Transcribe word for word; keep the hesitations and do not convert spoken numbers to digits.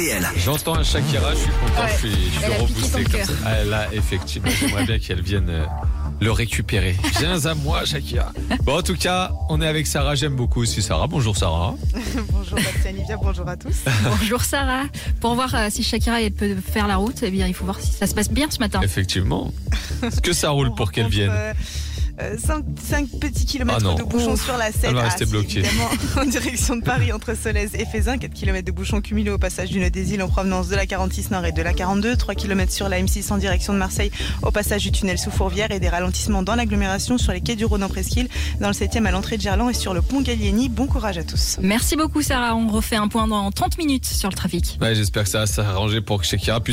L. J'entends un Shakira, je suis content, Ouais. je suis, je suis Elle a piqué reboosté ton comme cœur. ça. Ah, là, effectivement, j'aimerais bien qu'elle vienne euh, le récupérer. Viens à moi, Shakira. Bon, en tout cas, on est avec Sarah, j'aime beaucoup aussi Sarah. Bonjour Sarah. Bonjour Bastien Olivia, bonjour à tous. Bonjour Sarah. Pour voir euh, si Shakira elle peut faire la route, eh bien, il faut voir si ça se passe bien ce matin. Effectivement. Est-ce que ça roule On pour qu'elle rencontre, vienne euh, cinq petits kilomètres Ah non. de bouchons Ouf. sur la Elle Seine. va Ah, rester si, bloquée. évidemment, en direction de Paris entre Solèze et Fézin. quatre kilomètres de bouchons cumulés au passage du Nœud des Îles en provenance de la quarante-six Nord et de la quarante-deux. trois kilomètres sur la M six en direction de Marseille au passage du tunnel sous Fourvière et des ralentissements dans l'agglomération sur les quais du Rhône en Presqu'île, dans le septième à l'entrée de Gerland et sur le pont Gallieni. Bon courage à tous. Merci beaucoup Sarah. On refait un point dans trente minutes sur le trafic. Ouais, j'espère que ça va s'arranger pour que Shakira puisse